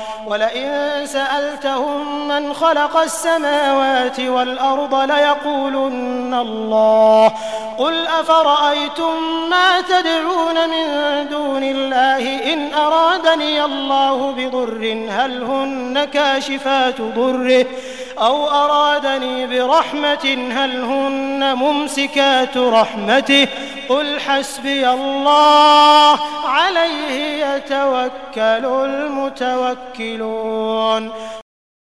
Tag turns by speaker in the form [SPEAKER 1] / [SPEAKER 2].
[SPEAKER 1] ولئن سألتهم من خلق السماوات والأرض ليقولن الله قل أفرأيتم ما تدعون من دون الله إن أرادني الله بضر هل هن كاشفات ضره أو أرادني برحمة هل هن ممسكات رحمته قل حسبي الله عليه يتوكل المتوكلون